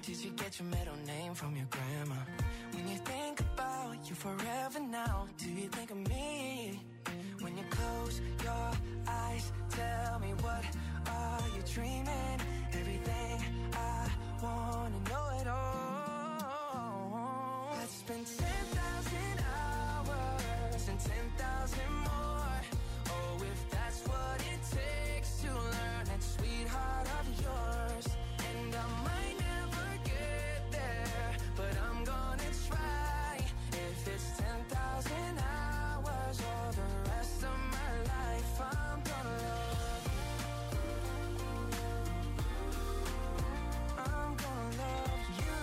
Did you get your middle name from your grandma? When you think about you forever now, do you think of me? When you close your eyes, tell me what are you dreaming? Everything I wanna know it all. Let's spend 10,000 hours and 10,000 more. Oh, if that's what it takes to learn that sweetheart of yours. And I might never get there, but I'm gonna try. If it's 10,000 hours or the rest of my life, I'm gonna love you. I'm gonna love you.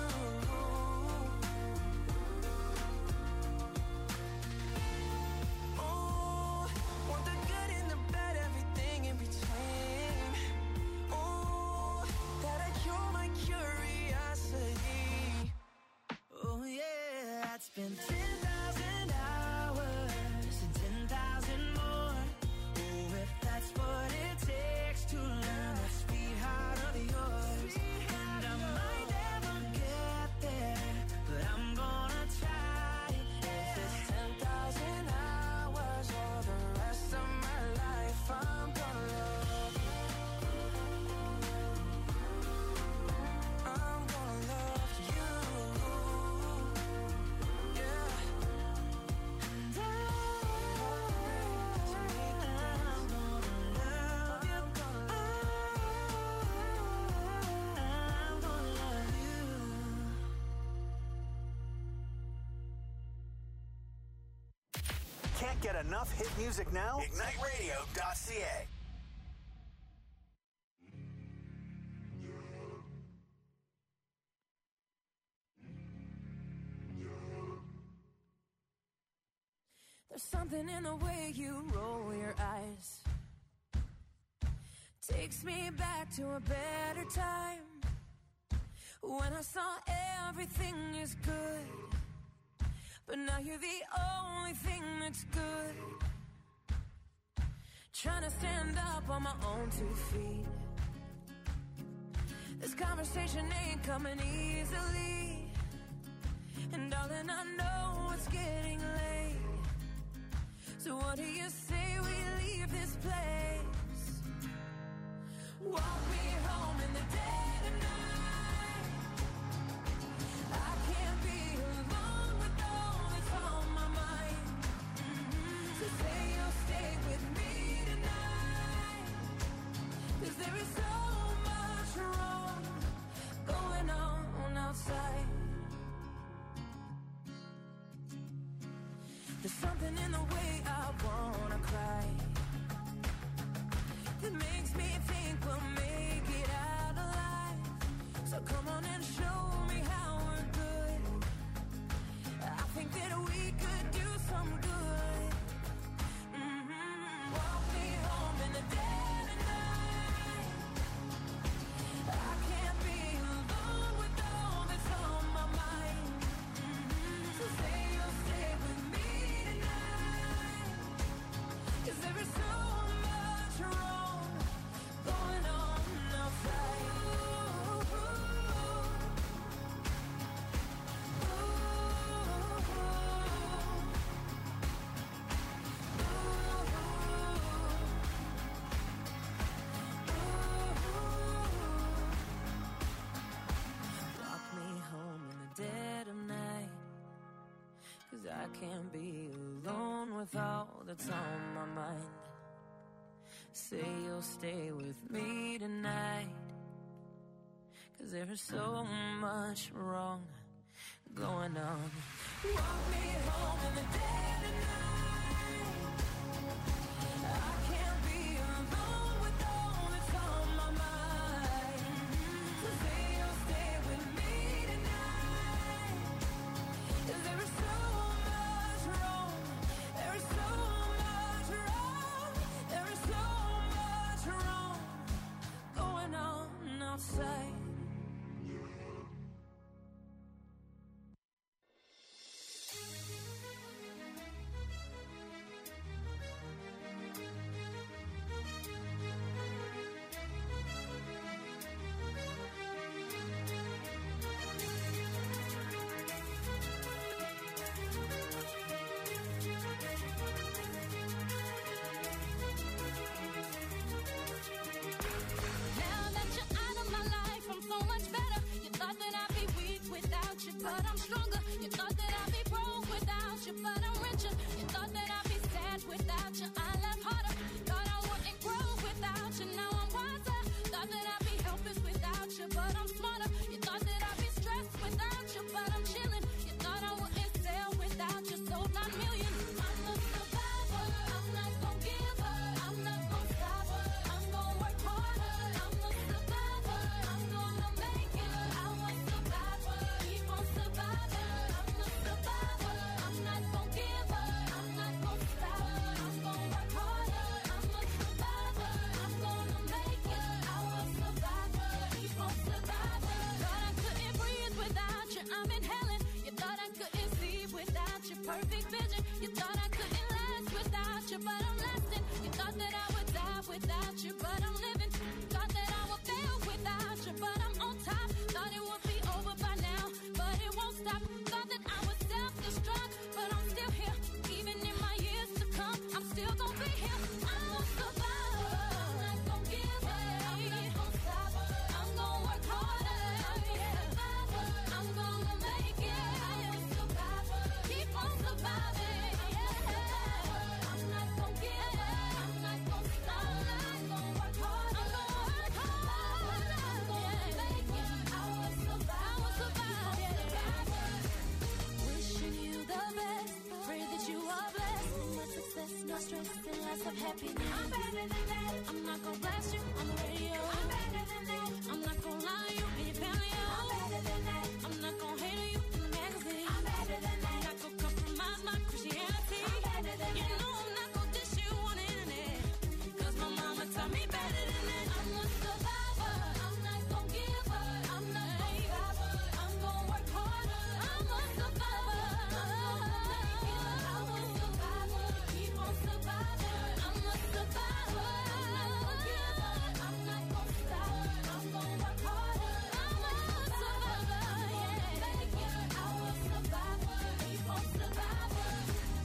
Oh, want the good and the bad, everything in between. Oh, that'll cure my curiosity. Oh yeah, I'd spend 10,000 hours and 10,000 more. Oh, if that's what it takes to learn that sweetheart of yours. And I might never get there, but I'm gonna try. If it's 10,000 hours or the rest of my life, I'm gonna love you. I'm gonna love you. Yeah. And I'm gonna love you. Can't get enough hit music now? IgniteRadio.ca. There's something in the way you roll your eyes. Takes me back to a better time, when I saw everything is good. But now you're the only thing that's good. Trying to stand up on my own 2 feet. This conversation ain't coming easily. And darling, I know it's getting late. So what do you say we leave this place? Walk me home in the dead of night. I can't be alone with all that's on my mind. So say you'll stay with me tonight. 'Cause there is so much wrong going on outside. There's something in the way I wanna cry that makes me think we'll make it out alive. So come on and show me how we're good. I think that we could do some good. Walk me home in the dead of night. I can't be alone with all that's on my mind. So say you'll stay with me tonight. 'Cause there is so much wrong going on outside. Walk me home in the dead of night. 'Cause I can't be alone with all that's on my mind. Say you'll stay with me tonight. 'Cause there is so much wrong going on. Walk me home in the dead of night. I can't be alone with all that's on my mind. So say you'll stay with me tonight. 'Cause there is so much wrong. There is so much wrong. There is so much wrong going on outside. stronger. You thought that I'd be broke without you, but I'm richer. You thought that I'd be sad without you, I laugh harder. Thought I wouldn't grow without you, now I'm wiser. Thought that I'd be helpless without you, but I'm smarter. You thought that I'd be stressed without you, but I'm chilling. You thought I wouldn't sell without you, sold 9 million. I'm a survivor, I'm not gon' give up, I'm not gon' stop, I'm gon' work harder. I'm a survivor, I'm gonna make it. I was survivor, keep on surviving. I'm a survivor, I'm not gon' give up, I'm not gon' stop, I'm gon' work harder. I'm a survivor, I'm gonna make it. I was survivor, keep on surviving. Thought I couldn't breathe without you, I'm inhaling. You thought I couldn't see without your perfect vision. You thought I couldn't last without you, but I'm lasting. You thought that I would die without you, but I'm living. Thought that I would fail without you, but I'm on top. Thought it would be over by now, but it won't stop. Thought that I would self-destruct, but I'm still here. Even in my years to come, I'm still gonna be here. I'm a survivor, I'm not gonna give up, I'm not gonna stop. I'm gonna work harder. I'm a survivor, I'm gonna make it. I'm a survivor, keep on surviving. I'm not gonna give up, I'm not gonna stop. I'm gonna work hard. I'm gonna work hard. I'm gonna make it. I will survive. Wishing you the best. Pray that you are blessed. No success, no stress, and lots of happiness. I'm better than that. I'm not gonna blast you on the radio. I'm better than that. I'm not gonna lie to you in your family. I'm better than that. I'm not gonna hate on you in the magazine. I'm better than that. I'm not gonna compromise my Christianity. I'm better than that. You know I'm not gonna dish you on the internet. Cause my mama taught me better than that. I'm a survivor. I'm not gonna give up. I'm not gonna stop. I'm gonna work harder. I'm a survivor. I'm gonna make it. I'm a survivor. Keep on surviving. I'm a survivor. I'm not gonna give up. I'm not gonna stop. I'm gonna work harder. I'm a survivor. Yeah, make it. I will survive. Keep on surviving.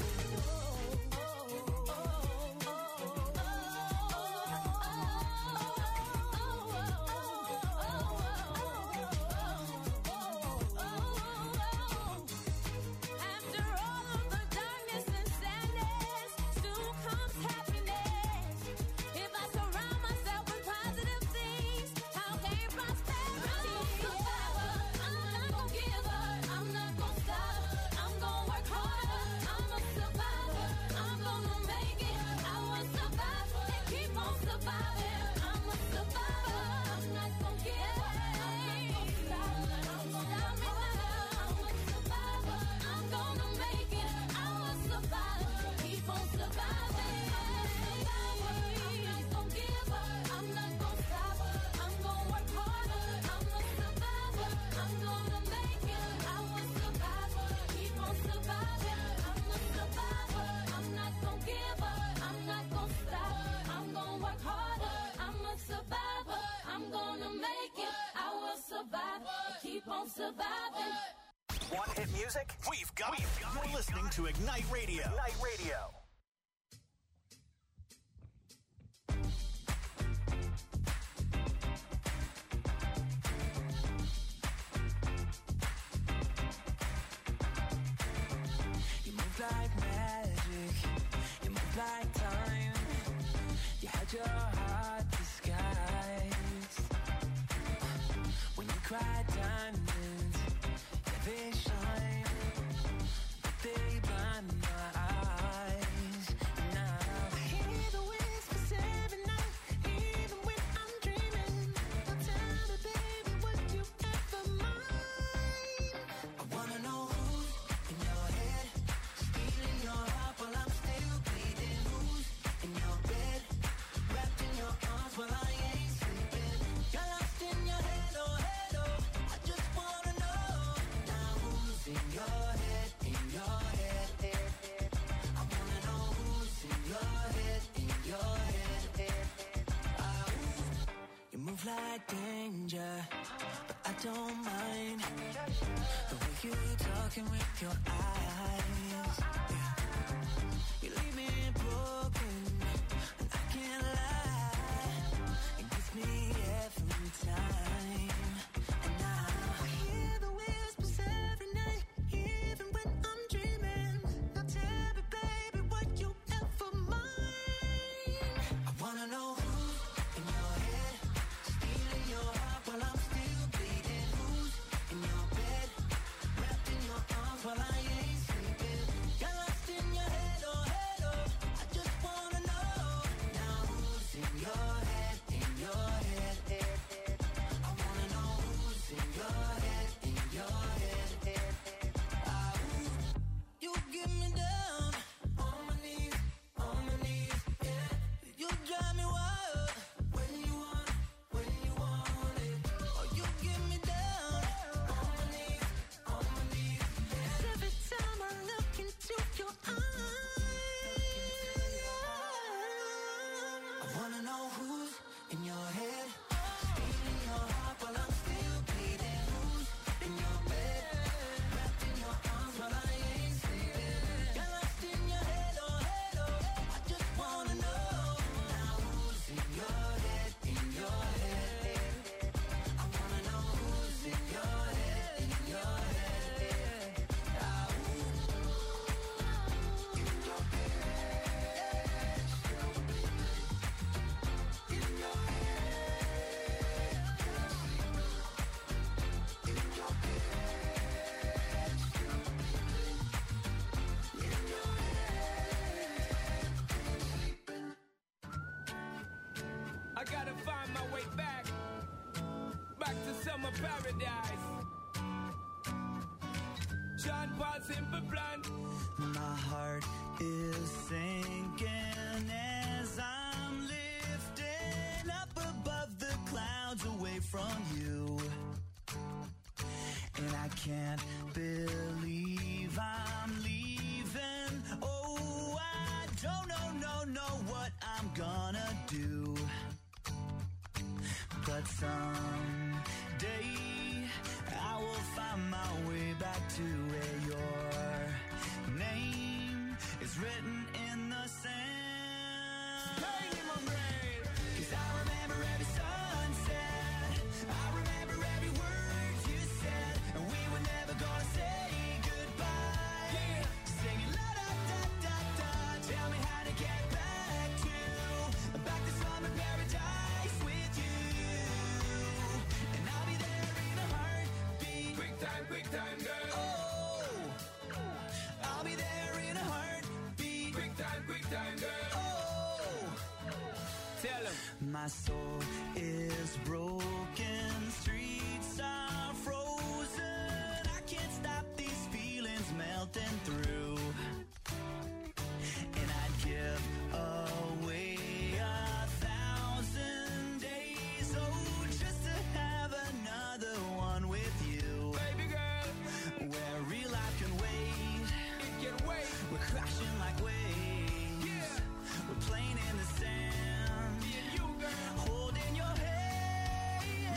After all of the darkness and sadness, soon comes happiness. If I surround myself with positive things, I'll gain prosperity. I'm a survivor. I'm not gonna give up. I'm not gonna stop. I'm gonna work harder. I'm a survivor. I'm gonna make it. I will survive and keep on surviving. I'm a survivor. I'm not gonna give up. I'm not gonna stop. I'm gonna make it. I'm a survivor. I'm gonna make it. I will survive. Keep on surviving. I'm not gonna give up. I'm not gonna stop. I'm gonna work harder. I'm a survivor. I'm gonna make it. I will survive. Keep on surviving. I'm a survivor. I'm not gonna give up. I'm not gonna stop. I'm gonna work harder. I'm a survivor. I'm gonna make it. I will survive. Keep on surviving. Want hit music? We've got it. You're listening to Ignite Radio. Ignite Radio. You move like magic, you move like time. You had your heart disguised. When you cry diamonds, yeah, they shine, but they blind my eyes. And now I hear the whispers every night, even when I'm dreaming. Don't tell me, baby, would you ever mind? I wanna know who's in your head, stealing your heart while I'm still bleeding. Who's in your bed, wrapped in your arms while I ain't sleeping. You're lost in your head, oh, I just wanna know now who's in your head, in your head. I wanna know who's in your head, in your head. You move like danger, but I don't mind the way you talking with your eyes. Yeah. You leave me broken, and I can't lie. It gets me every time. And now I hear the whispers every night, Summer Paradise. John Paul Simple Plan. My heart is sinking as I'm lifting up above the clouds away from you. And I can't believe I'm leaving. Oh, I don't know what I'm gonna do. But someday I will find my way back to where your name is written in the sand. Bang in my brain. 'Cause I remember every sunset, I remember every word you said, and we were never gonna say goodbye. Yeah. Singing la da da da da, tell me how to get back to summer paradise with you. And I'll be there in a heartbeat. Quick time, girl. Oh, I'll be there in a heartbeat. Quick time, girl. Oh, Tell him. my soul is broken, streets are frozen. I can't stop these feelings melting through. And I'd give away 1,000 days, oh, just to have another one with you. Baby girl, Where real life can wait, it can wait. we're crashing like waves. Yeah. We're playing in the sand, Me and you, girl. holding your hand.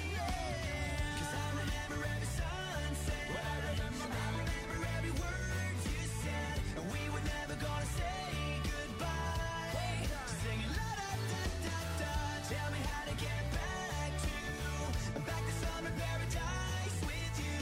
'Cause I remember every sunset, Well, I remember, I remember every word you said, and we were never gonna say goodbye. Singing la da da da da, tell me how to get back to summer paradise with you.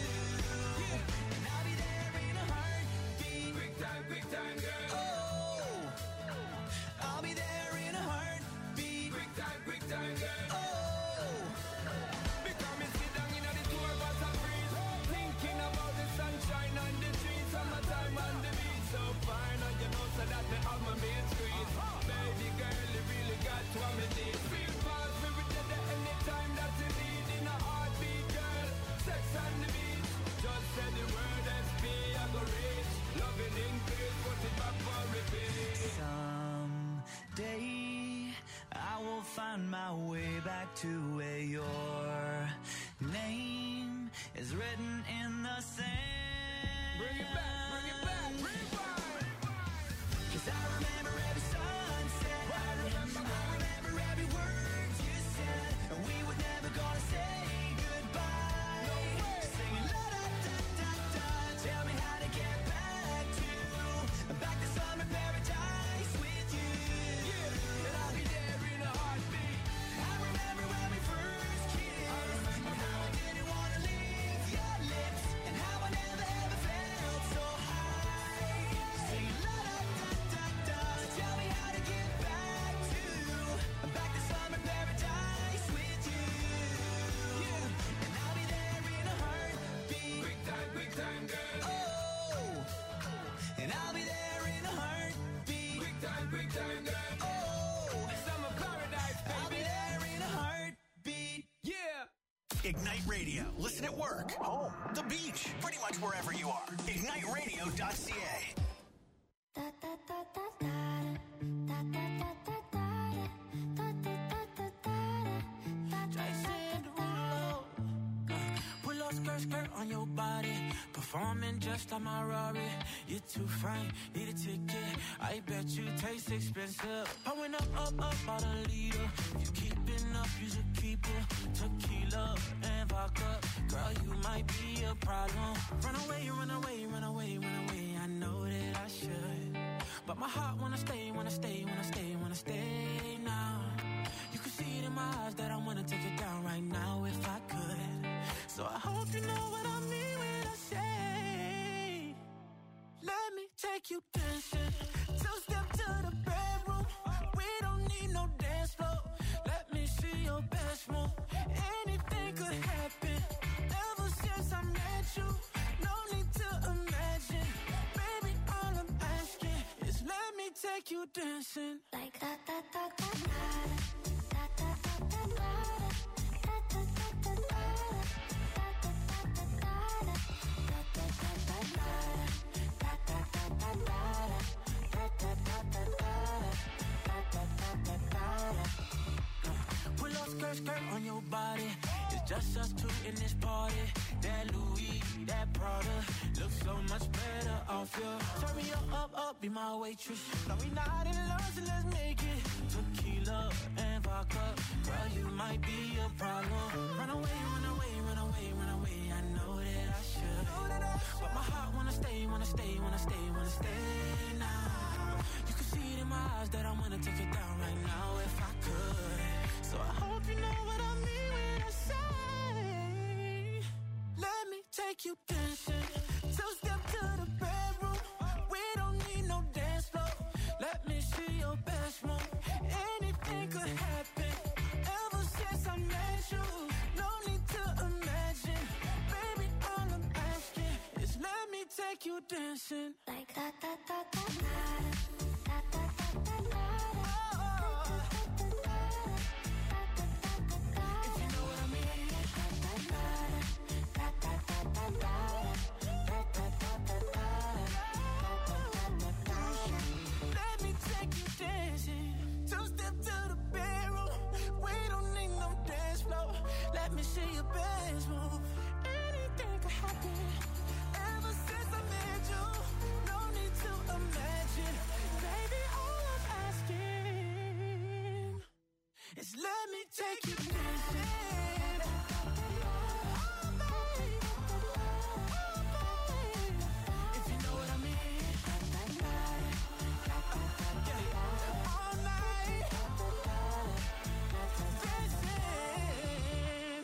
And I'll be there in a heartbeat. Quick time, girl. Oh, I'll be there in a heartbeat. Quick time, girl. Oh, Because me sit down in the tour bus and breeze, thinking about the sunshine and the trees, summertime and the beach. So fine, and you know so that me have my main squeeze. Baby girl, you really got what me need. Feel fast, we with you there anytime that you need. In a heartbeat, girl, sex on the beach. Just say the word SP, I go reach. Loving increase, put it back for repeat. someday I will find my way back to where your name is written in the sand. Bring it back, rewind. 'Cause I remember every sunset, I remember every word you said, and we were never gonna say goodbye. No way. Singing la da da da da, tell me how to get back to summer paradise with you. And I'll be there in a heartbeat. I remember when we first kissed, and how I didn't wanna leave your lips, and how I never ever felt so high. Singing la da da da da, tell me how to get back to summer paradise with you. And I'll be there in a heartbeat. Quick time, girl. Oh, and I'll be there in a heartbeat. Quick time, girl. Oh, Summer paradise, I'll be baby. there in a heartbeat. Yeah. Ignite Radio. Listen at work, home, the beach, pretty much wherever you are. IgniteRadio.ca. Jason Derulo. Pull up skirt on your body. Performing just like my Rari. You're too fine, need a ticket. I bet you taste expensive. Pouring up, about a liter. If you keeping up, you should keep it. Tequila and vodka. Girl, you might be a problem. Run away, run away, run away, run away. I know that I should. But my heart wanna stay, wanna stay, wanna stay, wanna stay now. You can see it in my eyes that I wanna take it down right now if I could. So I hope you know what I mean when I say, let me take you dancing. Two-step to the bedroom. We don't need no dance floor. Let me see your best move. Anything could happen. Ever since I met you, no need to imagine. Baby, all I'm asking is let me take you dancing. Like da da da da da da da da da da da da da da da. Just us two in this party. That Louis, that Prada, looks so much better off you. Turn me up, be my waitress. No, we not in love, so let's make it. Tequila and vodka, girl, you might be a problem. Run away, run away, run away, run away. I know that I should, but my heart wanna stay, wanna stay, wanna stay, wanna stay now. You can see it in my eyes that I wanna take it down right now if I could. So I hope you know what I mean when I say, let me take you dancing. Two-step to the bedroom. We don't need no dance floor. Let me see your best move. Anything could happen. Ever since I met you, no need to imagine. Baby, all I'm asking is let me take you dancing. Like da da da da da da da da da da. If you know what I mean. Let me take you dancing. Two-step to the bedroom. We don't need no dance floor. Let me see your best move. Anything could happen. Ever since I met you, no need to imagine. Baby, all I'm asking is let me take you dancing. If you know what I mean. All night. Dancing.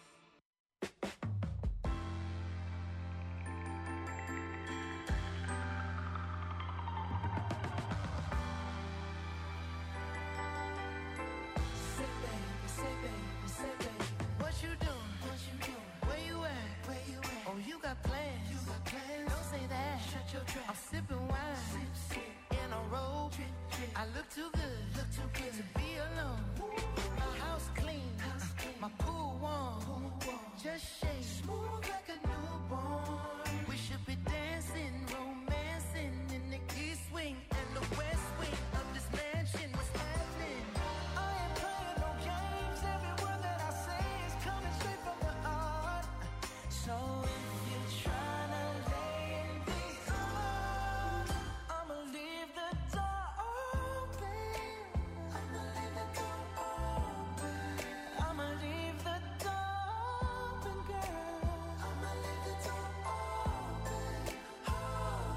Say baby, what you doing? Where you at? Oh, you got plans. Don't say that. Shut your trap. I'm sipping wine. In a robe. I look too good to be alone. My house clean. My pool warm. Just shake. Smooth like a newborn. We should be dancing, romancing in the east wing and the west wing of this mansion. What's happening? I ain't playing no games. Every word that I say is coming straight from the heart. So if you're trying to lay in these arms, I'ma leave the door open. I'ma leave the door open. I'ma leave the door open, girl. I'ma leave the door open.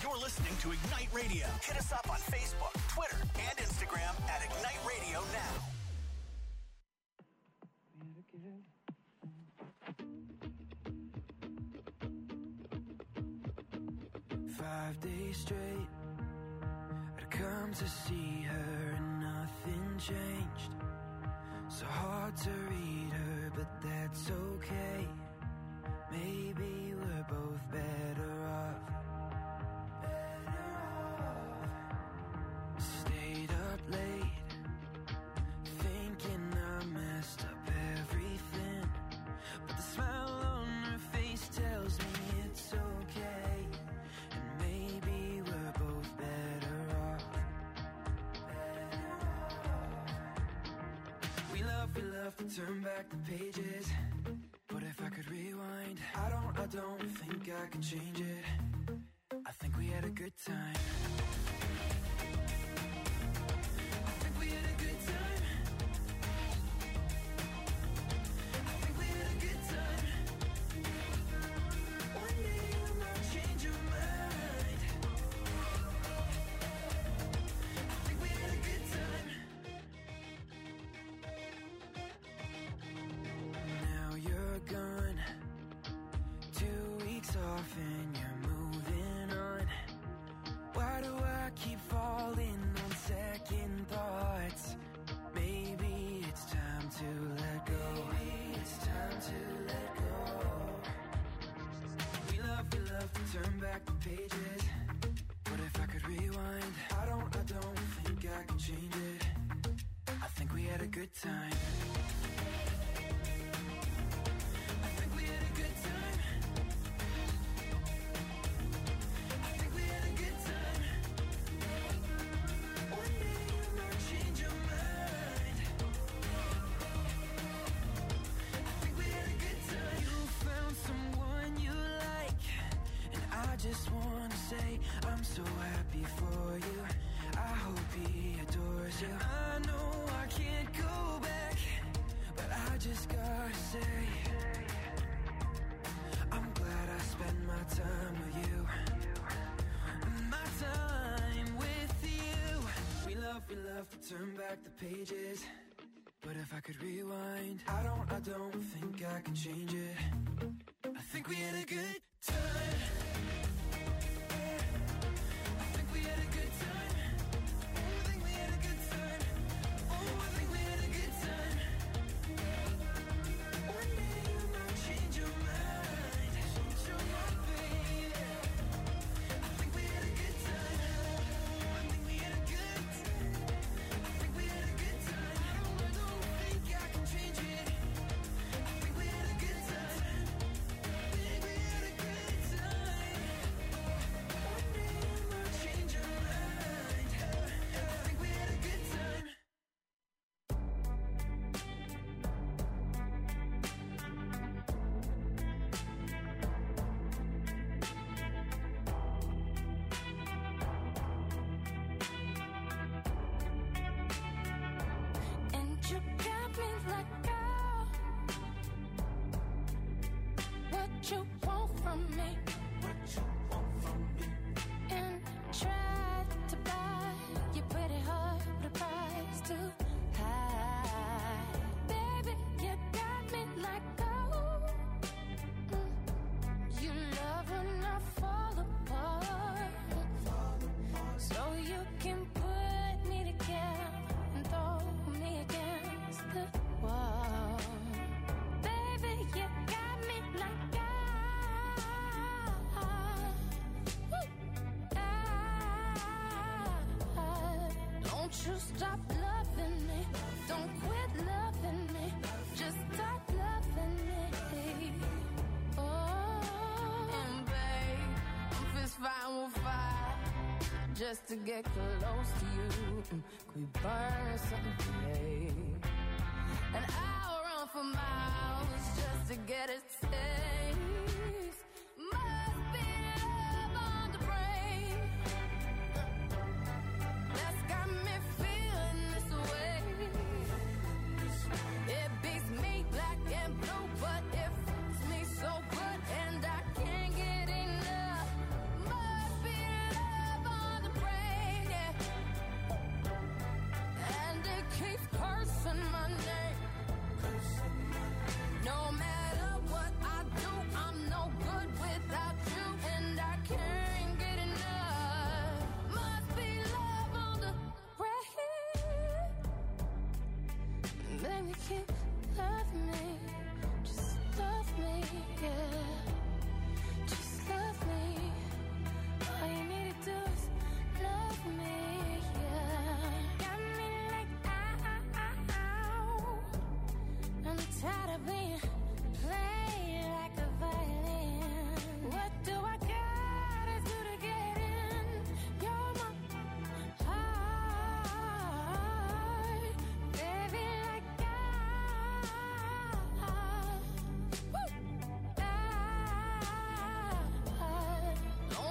You're listening to Ignite Radio. Hit us up on Facebook, Twitter, and Instagram at Ignite Radio Now. 5 days straight, I'd come to see her and nothing changed. So hard to read her, but that's okay. Maybe we're both better off. Stayed up late, thinking I messed up everything. But the smile on her face tells me it's okay. And maybe we're both better off. We love to turn back the pages. But if I could rewind, I don't think I could change it. I think we had a good time. I think we had a good time. I think we had a good time. One day you might change your mind. I think we had a good time. Now you're gone, 2 weeks off and you're moving on. Why do I keep falling on second thoughts? Maybe it's time to let go. Maybe it's time to let go. We love to turn back the pages. But if I could rewind, I don't think I can change it. I think we had a good time. I think we had a good time. I think we had a good time. One day you might change your mind. I think we had a good time. You found someone you like, and I just want to say I'm so happy for you. I hope he adores you. I know I can't go back, but I just gotta say I'm glad I spent my time with you. My time with you. We love to turn back the pages. But if I could rewind, I don't think I can change it. I think we had a good time. I think we had a good time. I think we had a good time. Oh, I think we had a good time. One day you might change your mind. Change your mind, baby. I think we had a good time. I think we had a good time. I think we had a good time. I don't think I can change it. I think we had a good time. I think we had a good time. One day you might change your mind. I think we had a good time. And you got me like, oh, what you want from me? And tried to buy your pretty heart, but the price too high. Baby, you got me like, oh, you love when I fall apart, so you can put me together and throw me against the wall. Baby, you got me like, don't you stop loving me. Don't quit loving me. Just stop loving me. Oh, and babe, I'm fist fighting with fire just to get close to you. Could we burn something today? And I'll run for miles just to get a taste. Must be love on the brain that's got me feeling this way. It beats me black and blue, but it fucks me so good, and I can't get enough. Must be love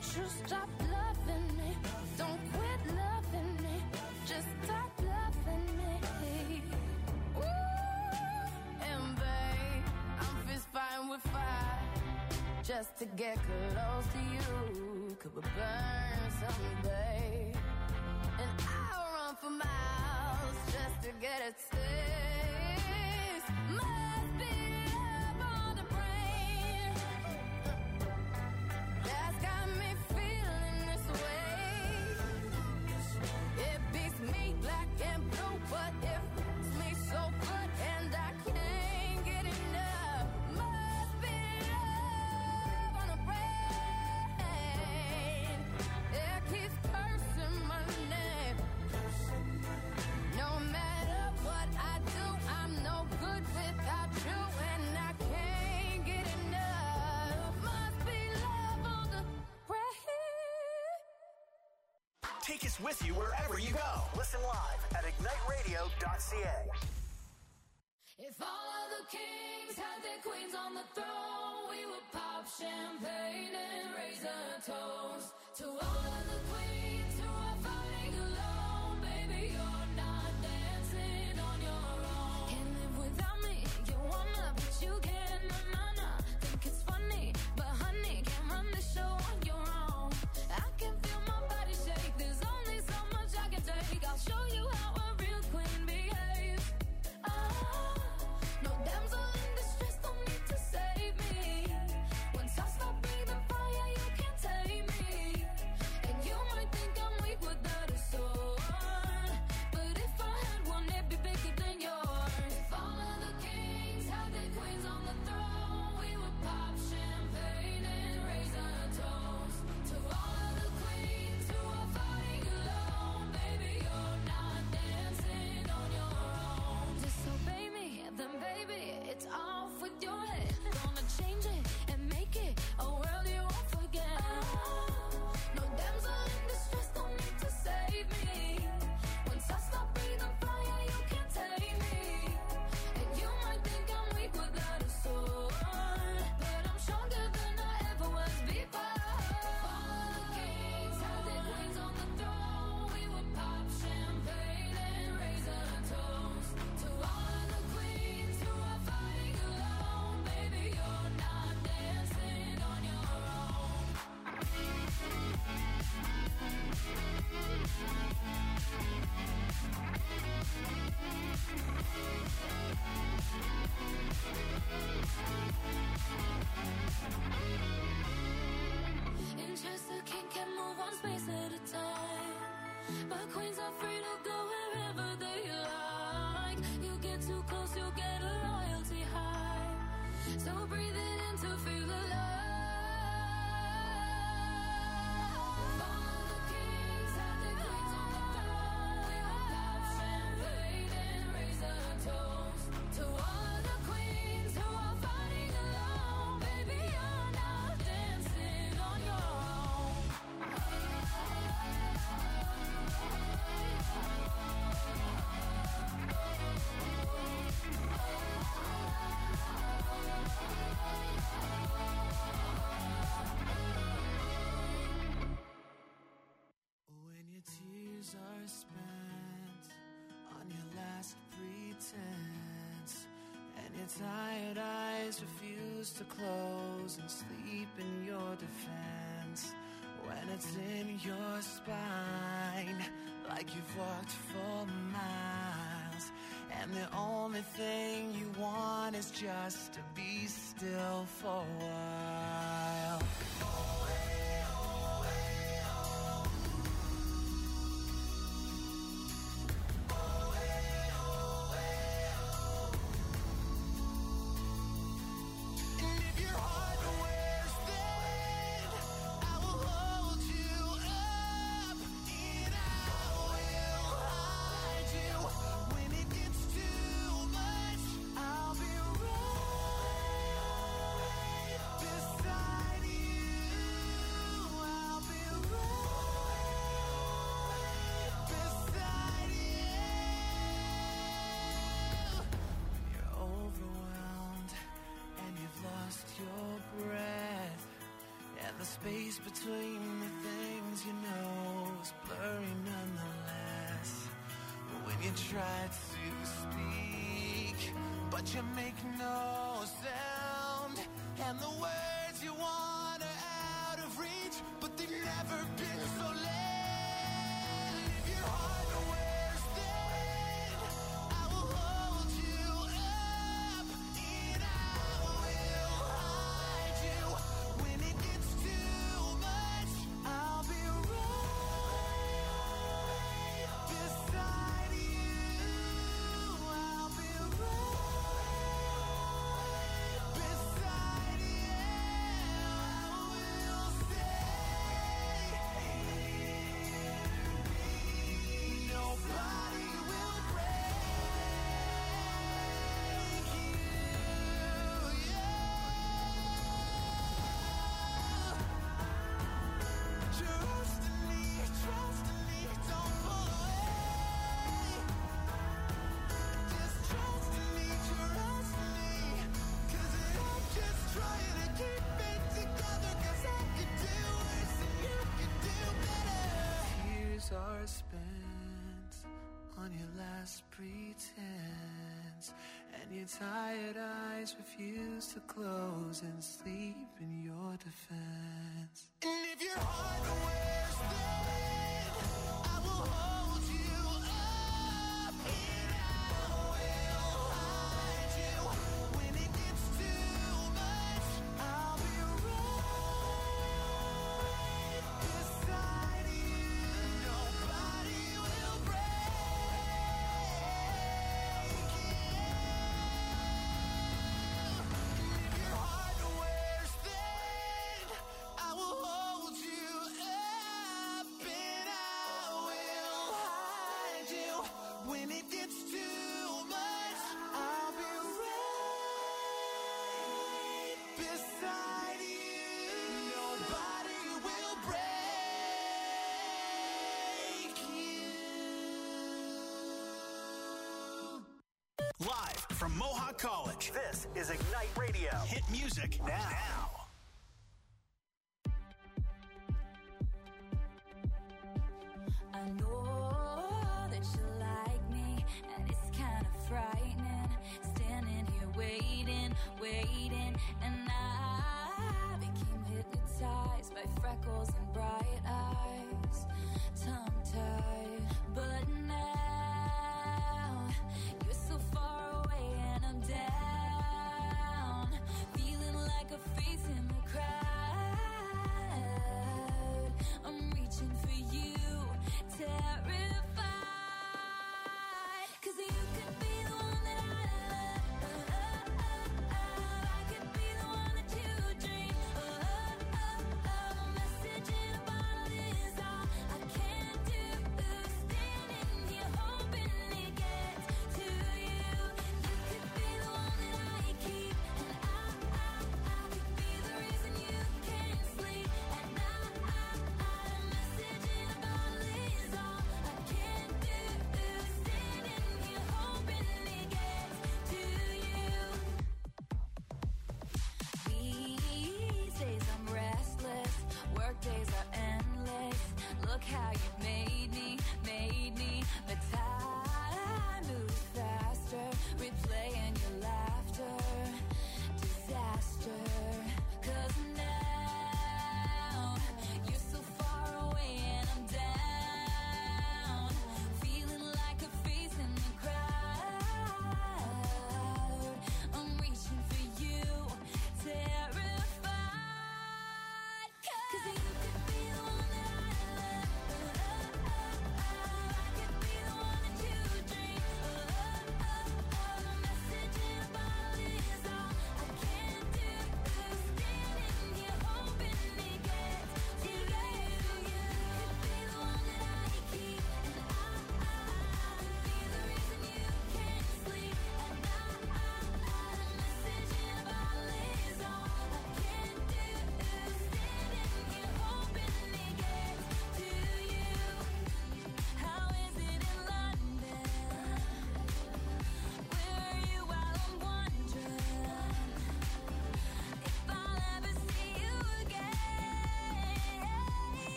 Won't you stop loving me? Don't quit loving me. Just stop loving me. Ooh, and babe, I'm fist fighting with fire just to get close to you. Could we burn someday? And I'll run for miles just to get a taste. Must be love on the brain that's got me feeling this way. It beats me black and blue, but it fits me so good, and I can't get enough. Must be love on the brain. It keeps cursing my name. No matter what I do, I'm no good without you, and I can't get enough. Must be love on the brain. Take us with you wherever you go. Listen live at igniteradio.ca. If all of the kings had their queens on the throne, we would pop champagne and raise a toast to all of the queens who are fighting alone. Baby, you're not dancing on your own. Can't live without me. You wanna, but you can't. Nah. Think it's funny, but honey, can't run the show on your own. I can feel my body shake. There's only so much I can take. I'll show you how a real queen behaves. No damsel in distress, don't need to save me. Once I stop breathing fire, you can't take me. And you might think I'm weak without a sword, but if I had one, it'd be bigger than yours. If all of the kings had their queens on the throne, we would pop champagne and raise a toast to all of the queens who are fighting alone. Baby, you're not dancing on your own. Disobey me, then baby, it's off with your head. Gonna change it and make it a world you won't forget. No damsel in distress, don't need to save me. Once I stop breathing fire, you can't take me. And you might think I'm weak without a sword, but I'm stronger than I ever was before. All the kings had their queens on the throne. We would pop champagne and raise a toast to all of the queens who are fighting alone. Baby, you're not dancing on your own. In Chester, king can move one space at a time, but queens are free to go wherever they like. You get too close, you'll get a royalty high. So breathe it in to feel alive. All of the kings have their queens on the throne. We will pop champagne and raise a toast to all of the queens who are fighting alone. Baby, you're not dancing on your own. When your tears are spent on your last pretense, and your tired eyes refuse to close and sleep in your defense, when it's in your spine like you've walked for miles, and the only thing you want is just to be still for a while. And if your heart wears thin, I will hold you up, and I will hide you. When it gets too much, I'll be right beside you. I'll be right beside you. You're overwhelmed and you've lost your breath, and the space between you try to speak, but you make no sound. And the words you want are out of reach, but they've never been so loud. If your heart wears thin, I will hold you up, and I will hide you. When it gets too much, I'll be right beside you. I'll be right beside you. I will stay. Nobody will break you. Trust in me, don't pull away. Just trust in me, 'cause I'm just trying to keep it together, 'cause I could do worse and you could do better. Tears are spent on your last pretense, and your tired eyes refuse to close and sleep in your defense. And if your heart wears thin, I will hold you up, and I will hide you. When it gets too much, I'll be right beside you. Nobody will break you. And if your heart wears thin, I will hold you up, and I will hide you. When it gets too much, I'll be right beside you. Nobody will break you. Live from Mohawk College, this is Ignite Radio. Hit music now. I know that you like me, and it's kind of frightening. Standing here waiting, and I became hypnotized by freckles and bright eyes, tongue-tied. But now you're so far away, and I'm down, feeling like a face in the crowd. I'm reaching for you, terrified, 'cause you could be the one that I love. I could be the one that you dream. A message in a bottle is all I can do. Standing here hoping it gets to you. You could be the one that I keep, and I could be the reason you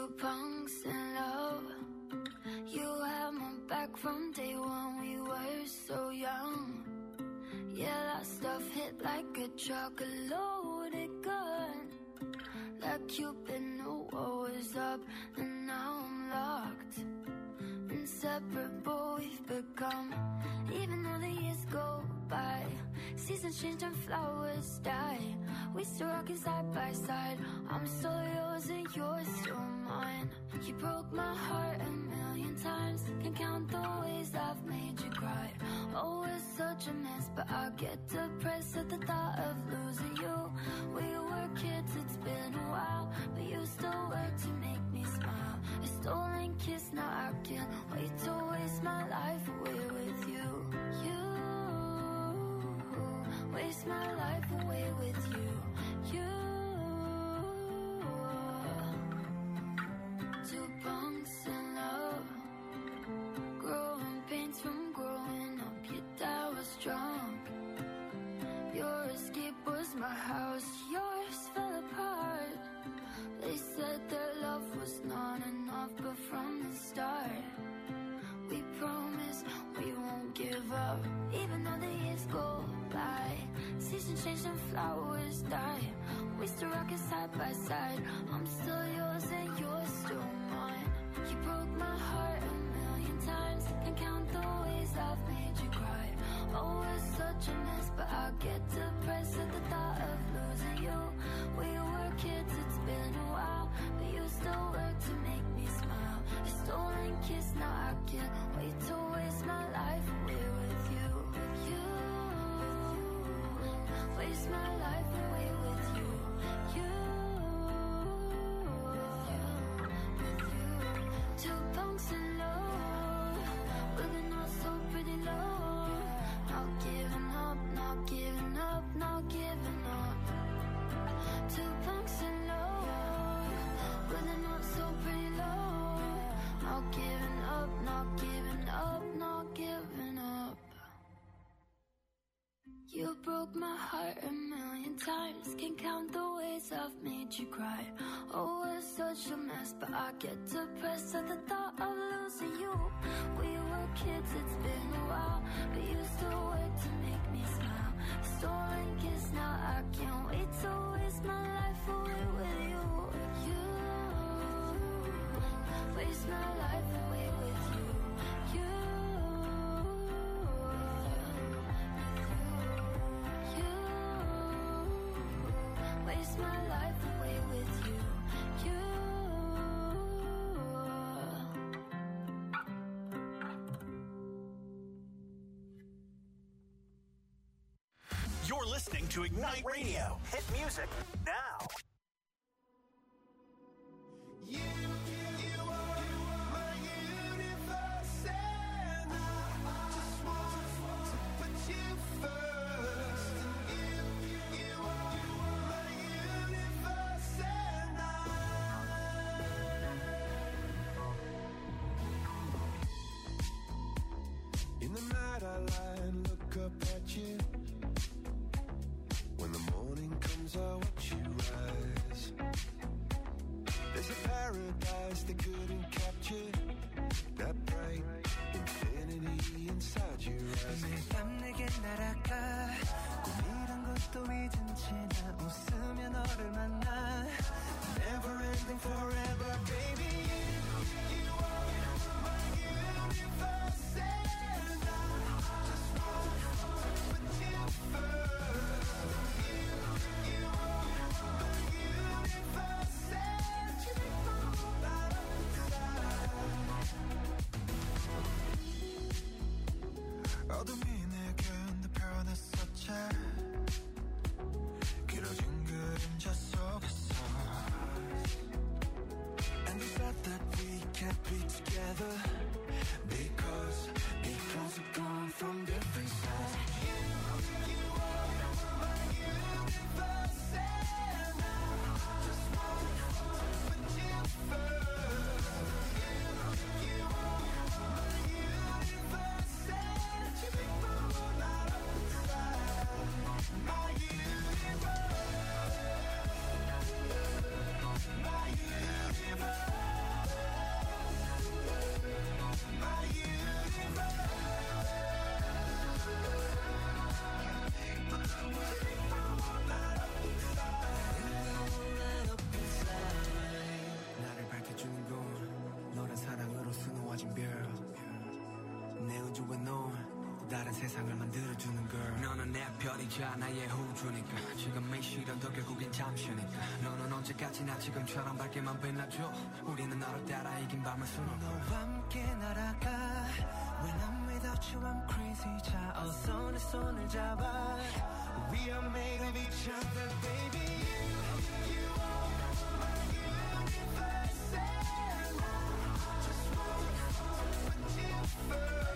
Two punks in love. You had my back from day one. We were so young. Yeah, that stuff hit like a truck, a loaded gun. Like Cupid knew what was up, and now I'm locked. Inseparable we've become. Even though the years go by, seasons change and flowers die, we still rockin' side by side. I'm still yours and you're still mine. You broke my heart a million times. Can't count the ways I've made you cry. Oh, it's such a mess, but I get depressed at the thought of losing you. We were kids, it's been a while, but you still work to make me smile. A stolen kiss, now I can't wait to waste my life away with you. Waste my life away with you. Two punks in love. Growing pains from growing up. Your dad was drunk. Your escape was my house. Yours fell apart. They said their love was not enough, but from the start, we promise we won't give up. Even though the years go by, seasons change and flowers die, we still rockin' side by side. I'm still yours and you're still mine. You broke my heart a million times. Can't count the ways I've made you cry. Oh, it's such a mess, but I get depressed at the thought of losing you. We were kids, it's been a while, but you still work to make me smile. A stolen kiss, now I can't wait to waste my life away with you. Waste my life away with you. Two punks in love, looking all so pretty low. Not giving up, not giving up, not giving up. Two punks in love, looking all so pretty low. Not giving up, not giving up, not giving up. You broke my heart a million times. Can't count the ways I've made you cry. Oh, it's such a mess, but I get depressed at the thought of losing you. We were kids, it's been a while, but you still work to make me smile. Stolen kiss, now I can't wait to waste my life away with you. Waste my life away with you. Waste my life away with you. You're listening to Ignite Radio. Hit music now. You are my universe, and I just want to put you first. You are my universe, and in the night I lie and look up at you. When the morning comes, I watch you rise. There's a paradise they couldn't capture, that bright infinity inside your eyes. 매일 밤 내게 날아가 꿈이란 것도 잊은 채 나 웃으며 너를 만나. Never ending forever, baby. You are my universe, and I just want to put you first. You are my universe, and you make my whole life inside. 어둠이 내게 내 변했었지. 길어진 그림자 속에서. And we thought that we can't be together because have gone from different sides. You are my universe, and I just want to put you first. You are my universe, and you make my whole life inside. My universe, my universe. 다른 세상을 만들어주는 걸 너는 내 별이자 나의 호주니까 지금 이 시련도 결국엔 잠시니까 너는 언제까지나 지금처럼 밝게만 빛나줘 우리는 너를 따라 이긴 밤을 수놓고 너와 함께 날아가 When I'm without you I'm crazy 자 어서 내 손을 잡아 We are made of each other baby You are my universe And I just want to put you first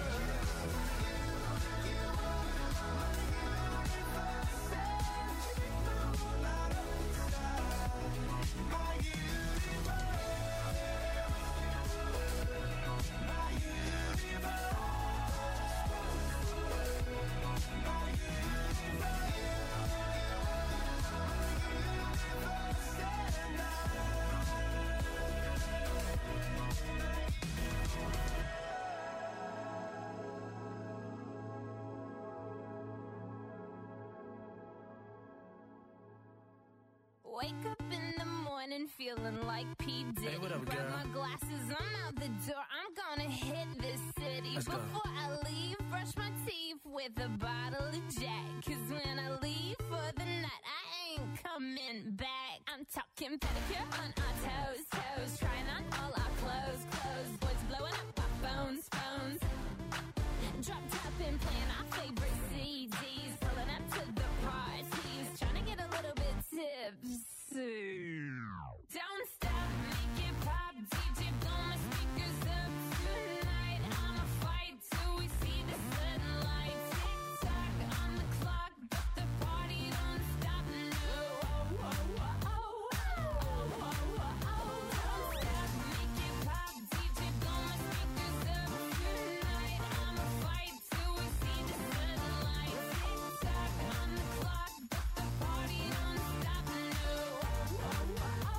Wake up in the morning feeling like P. Diddy. Hey, what up, Grab girl? my glasses, I'm out the door. I'm gonna hit this city. Let's go. Before I leave, brush my teeth with a bottle of Jack. Cause when I leave for the night, I ain't coming back. I'm talking pedicure on our toes, toes. Trying on all our clothes, clothes. Boys blowing up our phones, phones. Drop top and playing our favorite CDs. Pulling up to the parties. Trying to get a little bit tipsy. Don't stop, make it pop. DJ, blow my speakers up tonight. I'ma fight till we see the sunlight. Tick tock on the clock, but the party don't stop. No, oh, oh, oh, oh, oh, oh, oh. Don't stop, make it pop. DJ, blow my speakers up tonight. I'ma fight till we see the sunlight. Tick tock on the clock, but the party don't stop. No, oh, oh, oh, oh, oh, oh.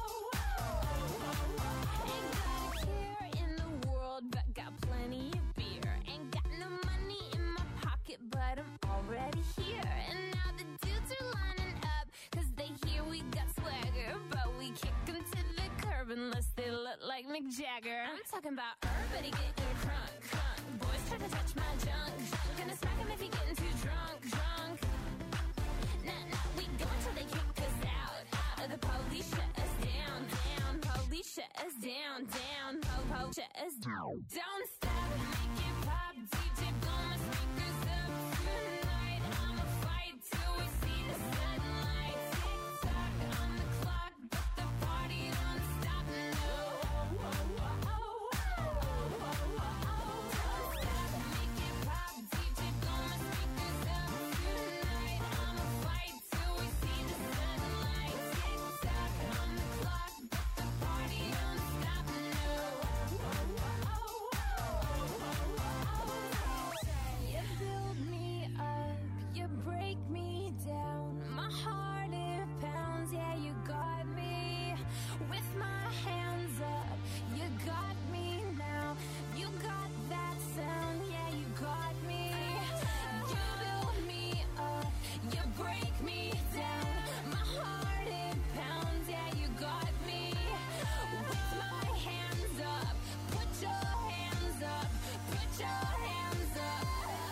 Ain't got a care in the world, but got plenty of beer. Ain't got no money in my pocket, but I'm already here. And now the dudes are lining up, cause they hear we got swagger. But we kick 'em to the curb unless they look like Mick Jagger. I'm talking about everybody getting crunk, crunk. Boys try to touch my junk, junk. Gonna smack him if he getting too drunk, drunk. Nah, nah, we go until they kick us out, out. The police shut us down, down. Police shut us down, down. Po-po shut us down. Don't stop, make it pop. DJ, blow my speakers up tonight. I'ma fight till we see the sunlight. Tick tock on the clock, but the party don't stop. No, oh, oh, oh, oh, oh, oh, oh, oh. Don't stop, make it pop. DJ, blow my speakers up tonight. I'ma fight till we see the sunlight. Tick tock on the clock, but the party don't stop. No, oh, oh, oh, oh, oh, oh, oh. You build me up, you break me down. My heart it pounds, yeah, you got me. With my hands up, you got me now. You got that sound, yeah, you got me. You build me up, you break me down. My heart it pounds, yeah, you got me. With my hands up, put your hands up, put your hands up.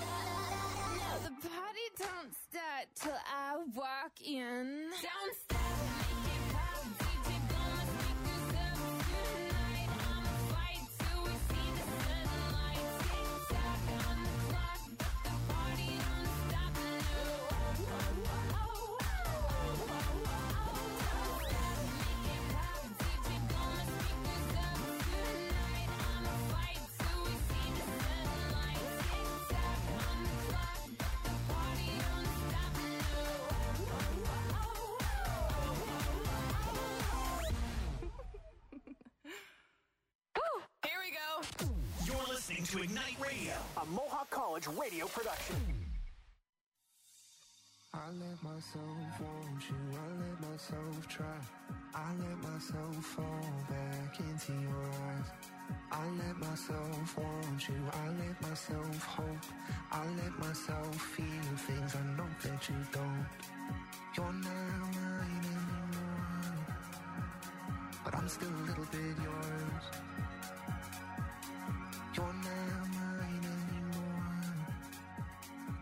No, the party don't start till I walk in. Don't stop, make it pop. DJ, blow my speakers up tonight. I'ma fight till we see the sunlight. Tick tock on the clock, but the party don't stop. No, oh, oh, oh, oh, oh, oh, oh. Don't stop, make it pop. DJ, blow my speakers up tonight. I'ma fight till we see the sunlight. Tick tock on the clock, but the party don't stop. No, oh, oh, oh, oh, Here we go. You're listening to Ignite Radio, a Mohawk College radio production. I let myself want you, I let myself try. I let myself fall back into your eyes. I let myself want you, I let myself hope. I let myself feel things I know that you don't. You're not mine anymore, but I'm still a little bit yours. You're not mine anymore,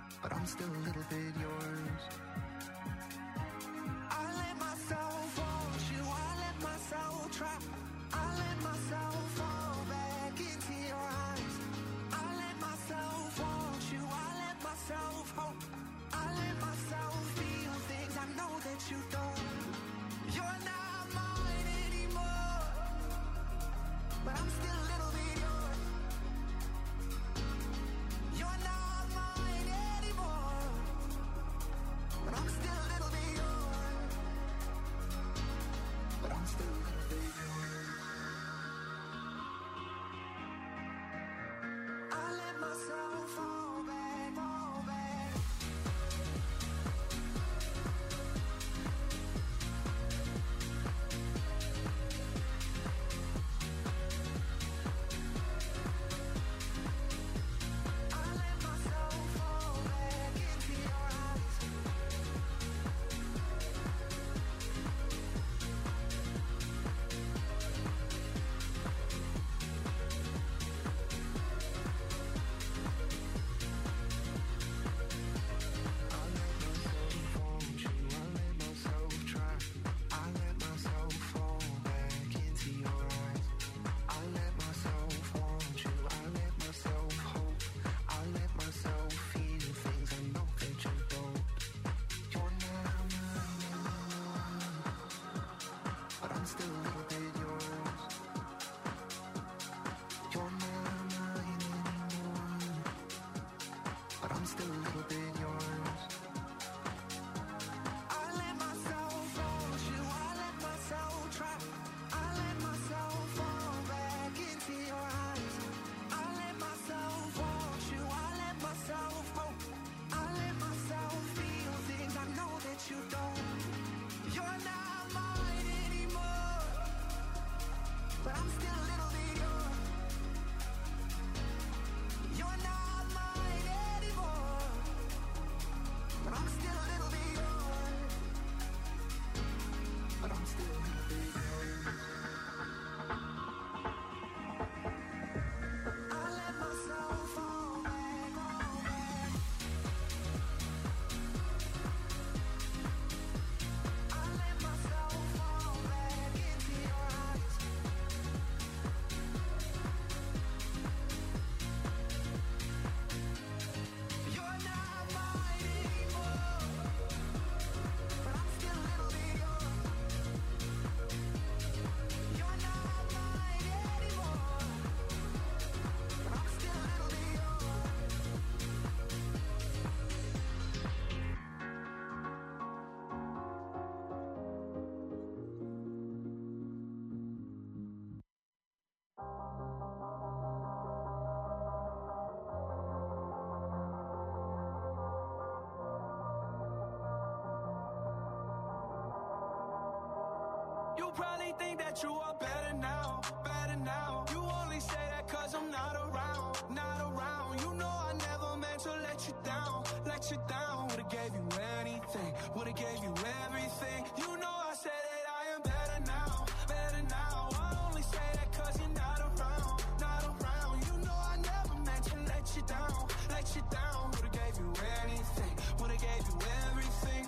You probably think that you are better now, better now. You only say that cause I'm not around, not around. You know I never meant to let you down, let you down. Would've gave you anything, would've gave you everything. You know I said that I am better now, better now. I only say that cause you're not around, not around. You know I never meant to let you down, let you down. Would've gave you anything, would've gave you everything.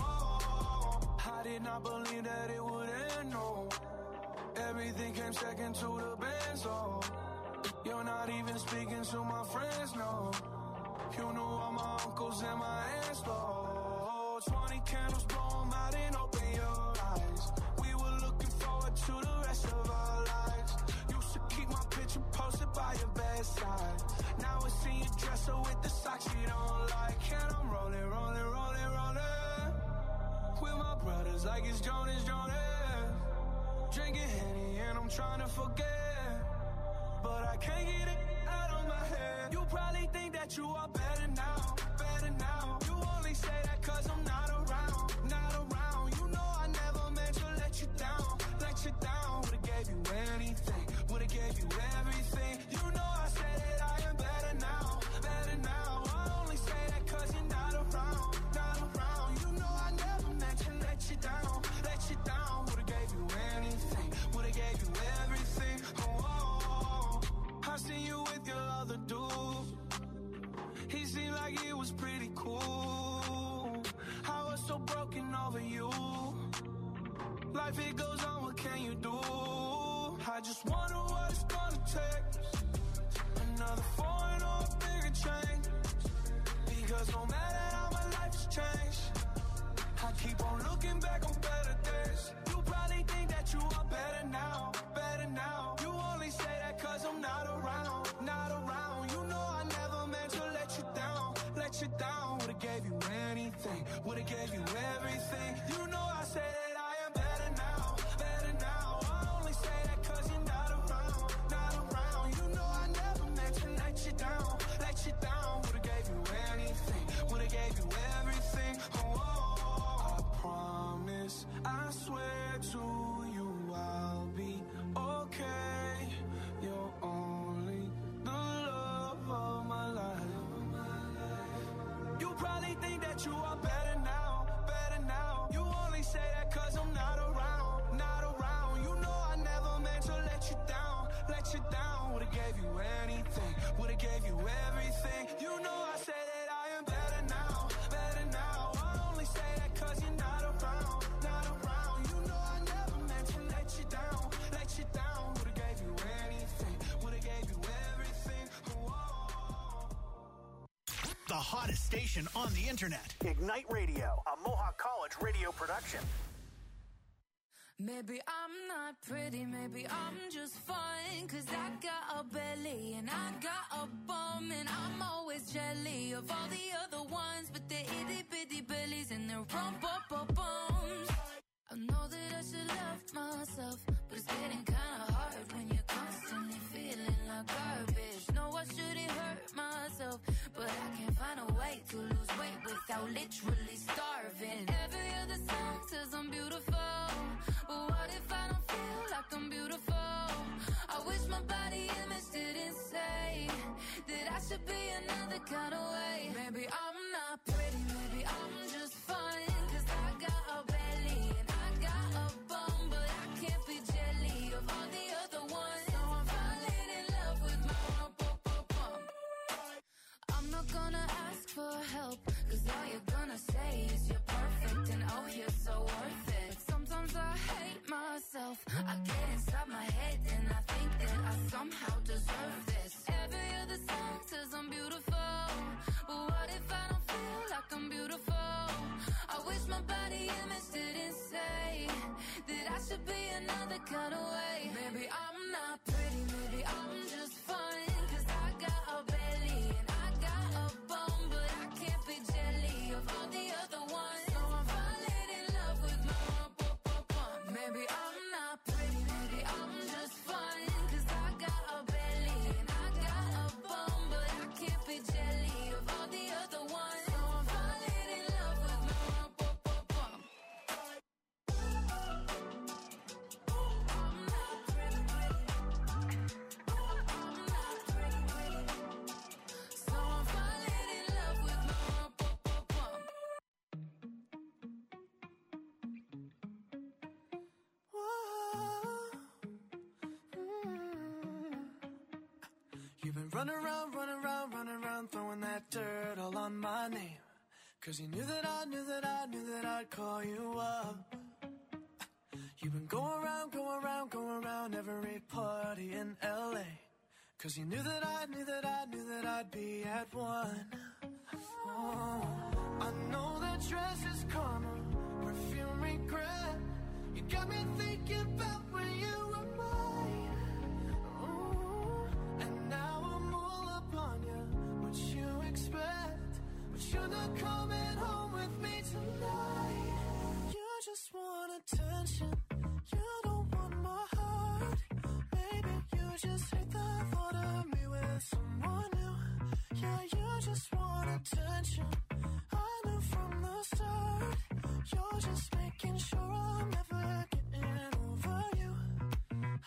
Oh, I did not believe that it would end, no. Everything came second to the best, oh. You're not even speaking to my friends, no. You knew all my uncles and my aunts, oh. 20 candles, blow 'em out and open your eyes. We were looking forward to the rest of our lives. Used to keep my picture posted by your bedside. Now I see you dresser with the socks you don't like. And I'm rolling, rolling, rolling, rolling with my brothers like it's Jonas, Jonas. Drinking Henny and I'm trying to forget, but I can't get it out of my head. You probably think that you are better now, better now. You only say that cause I'm not around, not around. You know I never meant to let you down, let you down. Would've gave you anything, would've gave you everything. You know I said that I am better now, better now. I only say that cause you're not around, not around. You know I never meant to let you down, let you down. Would've gave you anything, would've gave you everything. Oh, I seen you with your other dude. He seemed like he was pretty cool. I was so broken over you. Life it goes on, what can you do? I just wonder what it's gonna take. Another foreign or a bigger change. Because no matter how my life has changed, I keep on looking back on better days. You probably think that you are better now, better now. You only say that cause I'm not around, not around. You know I never meant to let you down, let you down. Would've gave you anything, would've gave you everything. You know I say that I am better now, better now. I only say that cause you're not around, not around. You know I never meant to let you down, let you down. Would've gave you anything, would've gave you everything. Oh, I promise, I swear to you I'll be okay. You're only the love of my life. You probably think that you are better now, better now. You only say that cause I'm not around, not around. You know I never meant to let you down, let you down. Would've gave you anything, would've gave you everything. You know I say that I am better now, better now. I only say that cause you're not around, not around. You know I never meant to let you down, let you down. Would've gave you anything, would've gave you everything. Whoa. The hottest station on the internet. Ignite Radio, a Mohawk College radio production. Maybe I'm not pretty, maybe I'm just fine. Cause I got a belly and I got a bum. And I'm always jelly of all the other ones. But they're itty bitty bellies and their rump-up-bums. I know that I should love myself, but it's getting kinda hard when you're constantly feeling like garbage. No, I shouldn't hurt myself, but I can't find a way to lose weight without literally starving. Every other song says I'm beautiful, but what if I don't feel like I'm beautiful? I wish my body image didn't say that I should be another kind of way. Maybe I'm not pretty, maybe I'm just fine. Cause I got a belly and I got a bum, but I can't be jelly of all the other ones. So I'm falling in love with my rump-up-bum. I'm not gonna ask for help, cause all you're gonna say is you're perfect and oh you're so worth it. Sometimes I hate myself, I get inside my head and I think that I somehow deserve this. Every other song says I'm beautiful, but what if I don't feel like I'm beautiful? I wish my body image didn't say that I should be another kind of way. Maybe I'm not pretty, maybe I'm just fine. Cause I got a belly and I got a bum, but I can't be jelly of all the other ones. So I'm falling in love with my rump-up-bum. Maybe I'm not pretty, maybe I'm just fine. Cause I got a belly and I got a bum, but I can't be jelly of all the other ones. So I'm falling in love with my rump-up-bum. You've been running around, throwing that dirt all on my name. 'Cause you knew that I'd call you up. You've been going around every party in LA. 'Cause you knew that I'd be at one. Oh, I know that dress is karma, perfume regret. You got me thinking about when you were mine. Oh, and now I'm all up on you. What you expect? But you're not coming home with me tonight. You just want attention. You don't want my heart. Maybe you just hate the thought of me with someone new. Yeah, you just want attention. I knew from the start. You're just making sure